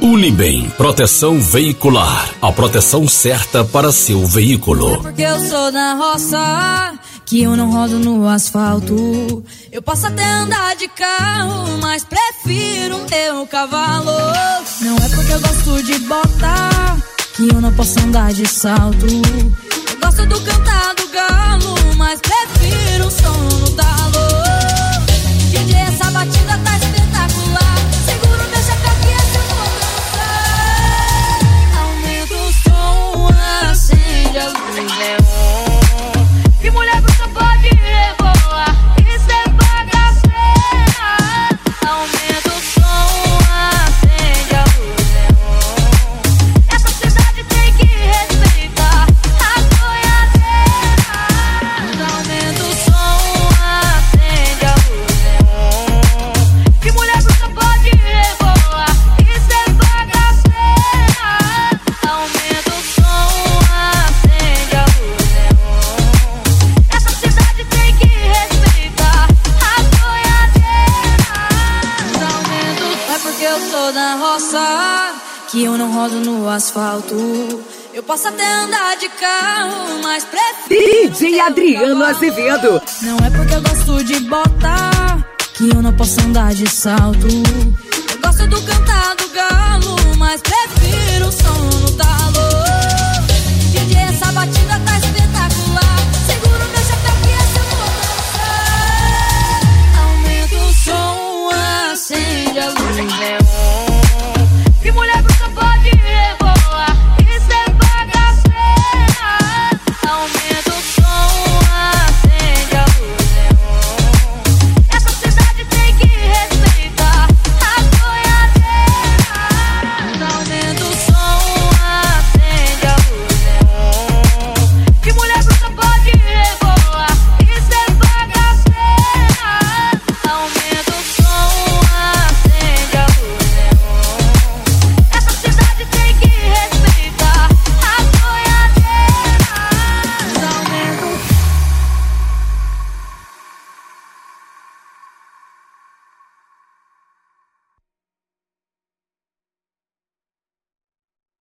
Unibem, proteção veicular, a proteção certa para seu veículo. É porque eu sou da roça, que eu não rodo no asfalto. Eu posso até andar de carro, mas prefiro meu cavalo. Não é porque eu gosto de bota, que eu não posso andar de salto. Eu gosto do cantar do galo, mas prefiro o som no talo. DJ, essa batida tá espetacular. Seguro, deixa cá que essa eu vou dançar. Aumenta o som, acende a luz, neon. Que mulher bruxa pode rebolar, isso é bagaceira. Aumenta o som, acende a luz, neon. Essa cidade tem que respeitar a boiadeira. Aumenta o som, acende a luz, neon. Que mulher bruxa pode rebolar, isso é bagaceira. Aumenta o som, acende a luz, neon. Essa cidade tem que respeitar a boiadeira. É porque eu sou da roça, que eu não rodo no asfalto. Eu posso até andar de carro, mas prefiro DJ Adriano Azevedo. Não é porque eu gosto de bota, que eu não posso andar de salto.